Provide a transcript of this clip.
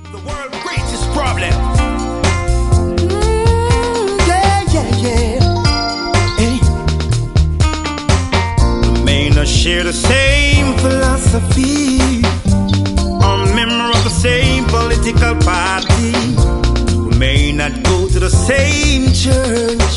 The world's greatest problem. Yeah. Hey. We may not share the same philosophy or member of the same political party. We may not go to the same church,